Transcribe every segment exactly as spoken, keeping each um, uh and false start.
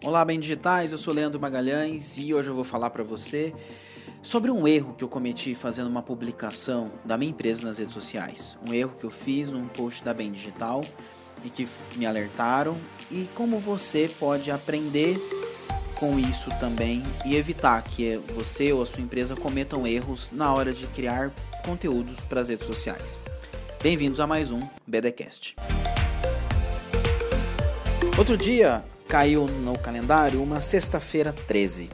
Olá, bem digitais, eu sou Leandro Magalhães e hoje eu vou falar para você sobre um erro que eu cometi fazendo uma publicação da minha empresa nas redes sociais. Um erro que eu fiz num post da Bem Digital e que me alertaram, e como você pode aprender com isso também e evitar que você ou a sua empresa cometam erros na hora de criar conteúdos para as redes sociais. Bem-vindos a mais um BDcast. Outro dia caiu no calendário uma sexta-feira treze.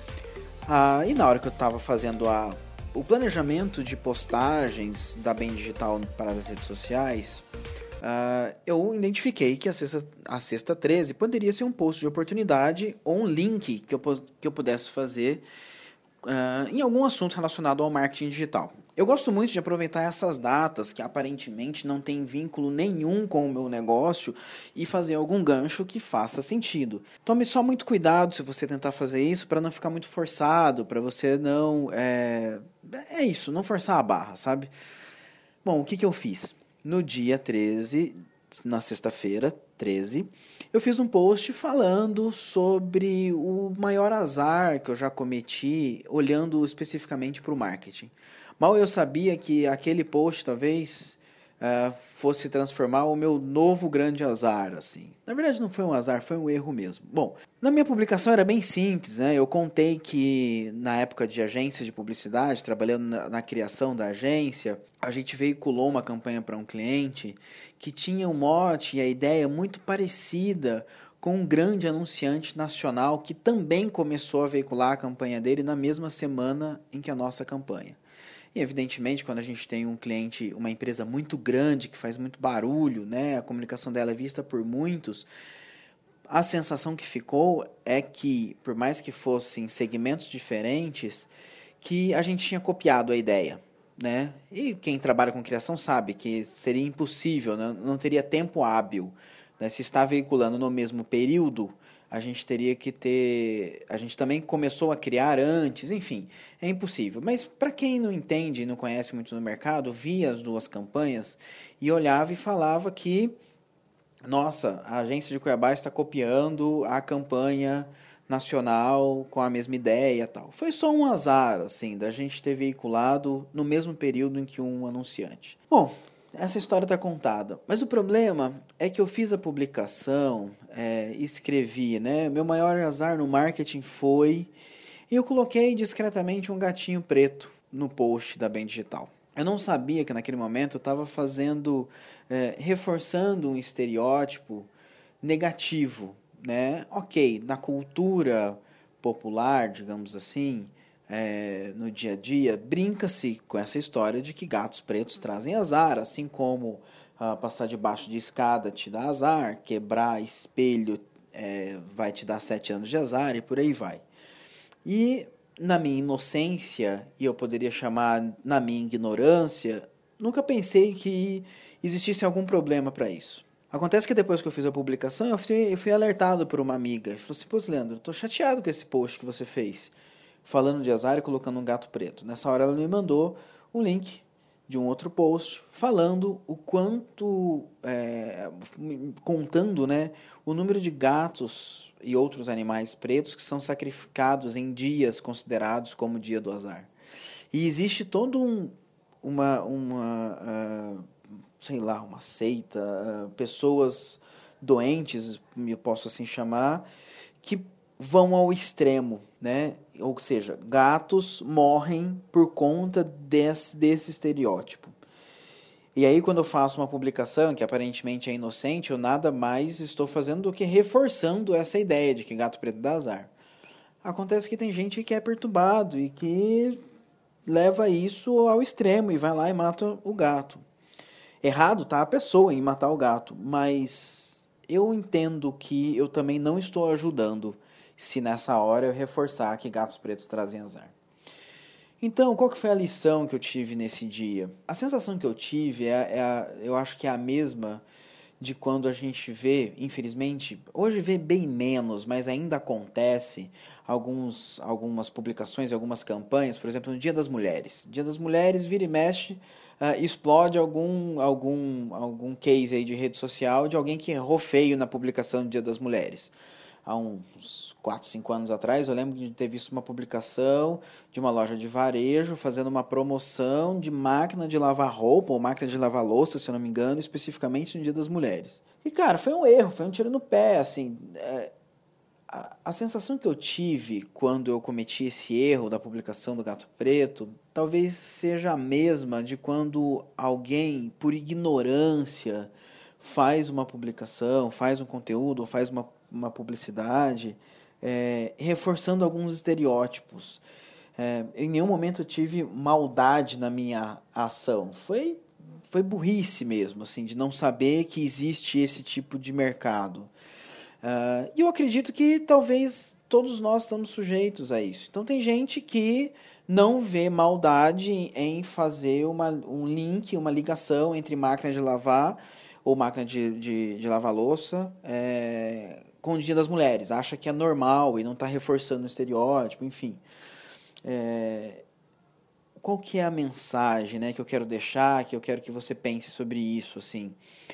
Ah, e na hora que eu estava fazendo a, o planejamento de postagens da Bem Digital para as redes sociais, ah, eu identifiquei que a sexta, a sexta treze poderia ser um post de oportunidade ou um link que eu, que eu pudesse fazer ah, em algum assunto relacionado ao marketing digital. Eu gosto muito de aproveitar essas datas que aparentemente não tem vínculo nenhum com o meu negócio e fazer algum gancho que faça sentido. Tome só muito cuidado se você tentar fazer isso para não ficar muito forçado, para você não... É... é isso, não forçar a barra, sabe? Bom, o que, que eu fiz? No dia treze, na sexta-feira, treze, eu fiz um post falando sobre o maior azar que eu já cometi olhando especificamente para o marketing. Mal eu sabia que aquele post talvez uh, fosse transformar o meu novo grande azar, assim. Na verdade não foi um azar, foi um erro mesmo. Bom, na minha publicação era bem simples, né? Eu contei que na época de agência de publicidade, trabalhando na, na criação da agência, a gente veiculou uma campanha para um cliente que tinha um mote e a ideia muito parecida com um grande anunciante nacional que também começou a veicular a campanha dele na mesma semana em que a nossa campanha. E evidentemente, quando a gente tem um cliente, uma empresa muito grande, que faz muito barulho, né, a comunicação dela é vista por muitos, a sensação que ficou é que, por mais que fossem segmentos diferentes, que a gente tinha copiado a ideia, né? E quem trabalha com criação sabe que seria impossível, né? Não teria tempo hábil, né? Se está veiculando no mesmo período, a gente teria que ter... A gente também começou a criar antes, enfim, é impossível. Mas para quem não entende e não conhece muito no mercado, via as duas campanhas e olhava e falava que, nossa, a agência de Cuiabá está copiando a campanha nacional com a mesma ideia e tal. Foi só um azar, assim, da gente ter veiculado no mesmo período em que um anunciante. Bom, essa história está contada, mas o problema é que eu fiz a publicação, é, escrevi, né? Meu maior azar no marketing foi... E eu coloquei discretamente um gatinho preto no post da Bem Digital. Eu não sabia que naquele momento eu estava fazendo, é, reforçando um estereótipo negativo, né? Ok, na cultura popular, digamos assim, É, no dia a dia, brinca-se com essa história de que gatos pretos trazem azar, assim como ah, passar debaixo de escada te dá azar, quebrar espelho é, vai te dar sete anos de azar e por aí vai. E na minha inocência, e eu poderia chamar na minha ignorância, nunca pensei que existisse algum problema para isso. Acontece que depois que eu fiz a publicação, eu fui, eu fui alertado por uma amiga, e falou assim: pô, Leandro, eu tô chateado com esse post que você fez, falando de azar e colocando um gato preto. Nessa hora ela me mandou um link de um outro post falando o quanto, é, contando, né, o número de gatos e outros animais pretos que são sacrificados em dias considerados como o dia do azar. E existe todo um, uma, uma uh, sei lá, uma seita, uh, pessoas doentes, eu posso assim chamar, que vão ao extremo, né? Ou seja, gatos morrem por conta desse, desse estereótipo. E aí, quando eu faço uma publicação que aparentemente é inocente, eu nada mais estou fazendo do que reforçando essa ideia de que gato preto dá azar. Acontece que tem gente que é perturbado e que leva isso ao extremo e vai lá e mata o gato. Errado tá a pessoa em matar o gato, mas eu entendo que eu também não estou ajudando se nessa hora eu reforçar que gatos pretos trazem azar. Então, qual que foi a lição que eu tive nesse dia? A sensação que eu tive, é, é a, eu acho que é a mesma de quando a gente vê, infelizmente, hoje vê bem menos, mas ainda acontece, alguns, algumas publicações, algumas campanhas, por exemplo, no Dia das Mulheres. Dia das Mulheres, vira e mexe, uh, explode algum, algum, algum case aí de rede social de alguém que errou feio na publicação do Dia das Mulheres. Há uns quatro, cinco anos atrás, eu lembro de ter visto uma publicação de uma loja de varejo fazendo uma promoção de máquina de lavar roupa ou máquina de lavar louça, se eu não me engano, especificamente no Dia das Mulheres. E, cara, foi um erro, foi um tiro no pé, assim. É, a, a sensação que eu tive quando eu cometi esse erro da publicação do Gato Preto talvez seja a mesma de quando alguém, por ignorância, faz uma publicação, faz um conteúdo, ou faz uma uma publicidade, é, reforçando alguns estereótipos. É, em nenhum momento eu tive maldade na minha ação. Foi, foi burrice mesmo, assim, de não saber que existe esse tipo de mercado. Uh, e eu acredito que talvez todos nós estamos sujeitos a isso. Então tem gente que não vê maldade em fazer uma, um link, uma ligação entre máquina de lavar ou máquina de, de, de lavar louça, é, com o Dia das Mulheres, acha que é normal e não está reforçando o estereótipo, enfim. É, qual que é a mensagem, né, que eu quero deixar, que eu quero que você pense sobre isso, assim?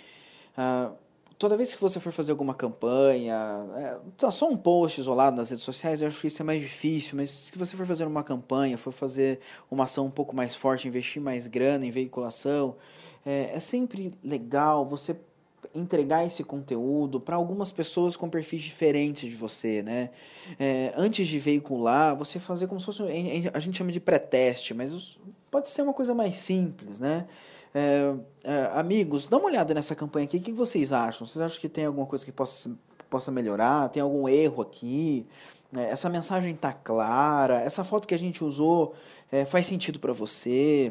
Ah, toda vez que você for fazer alguma campanha, é, só um post isolado nas redes sociais, eu acho que isso é mais difícil, mas se você for fazer uma campanha, for fazer uma ação um pouco mais forte, investir mais grana em veiculação, é, é sempre legal você entregar esse conteúdo para algumas pessoas com perfis diferentes de você, né? É, antes de veicular, você fazer como se fosse, a gente chama de pré-teste, mas pode ser uma coisa mais simples, né? É, é, amigos, dá uma olhada nessa campanha aqui, o que vocês acham? Vocês acham que tem alguma coisa que possa, possa melhorar? Tem algum erro aqui? É, essa mensagem está clara? Essa foto que a gente usou é, faz sentido para você?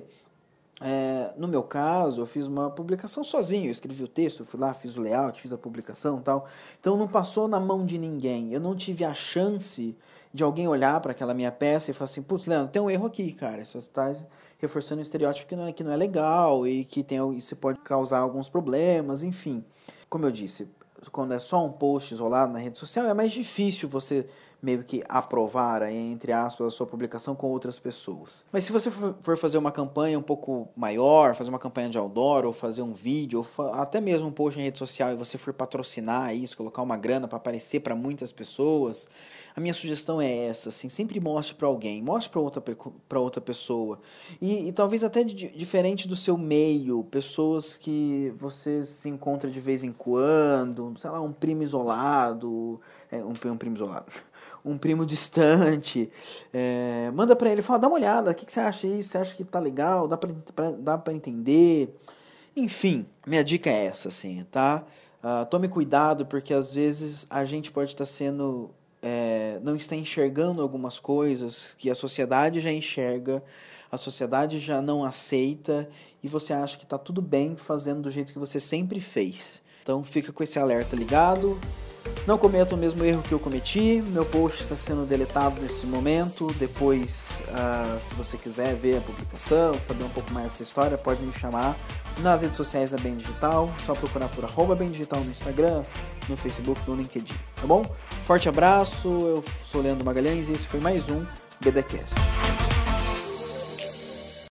É, no meu caso, eu fiz uma publicação sozinho, eu escrevi o texto, eu fui lá, fiz o layout, fiz a publicação e tal. Então não passou na mão de ninguém. Eu não tive a chance de alguém olhar para aquela minha peça e falar assim, putz, Leandro, tem um erro aqui, cara. Isso está reforçando um estereótipo que não é, que não é legal e que tem, isso pode causar alguns problemas, enfim. Como eu disse, quando é só um post isolado na rede social, é mais difícil você meio que aprovar, entre aspas, a sua publicação com outras pessoas. Mas se você for fazer uma campanha um pouco maior, fazer uma campanha de outdoor, ou fazer um vídeo, ou fa- até mesmo um post em rede social, e você for patrocinar isso, colocar uma grana para aparecer para muitas pessoas, a minha sugestão é essa, assim, sempre mostre para alguém, mostre para outra, para outra pessoa. E, e talvez até de, diferente do seu meio, pessoas que você se encontra de vez em quando, sei lá, um primo isolado, é, um, um primo isolado... um primo distante, é, manda pra ele, fala, dá uma olhada, o que, que você acha isso? Você acha que tá legal? Dá pra, pra, dá pra entender? Enfim, minha dica é essa, assim, tá? Uh, tome cuidado, porque às vezes a gente pode estar sendo, é, não está enxergando algumas coisas que a sociedade já enxerga, a sociedade já não aceita, e você acha que tá tudo bem fazendo do jeito que você sempre fez. Então fica com esse alerta ligado. Não cometa o mesmo erro que eu cometi. Meu post está sendo deletado nesse momento. Depois, uh, se você quiser ver a publicação, saber um pouco mais dessa história, pode me chamar nas redes sociais da Bem Digital. Só procurar por arroba Bem Digital no Instagram, no Facebook, no LinkedIn. Tá bom? Forte abraço. Eu sou Leandro Magalhães e esse foi mais um BDcast.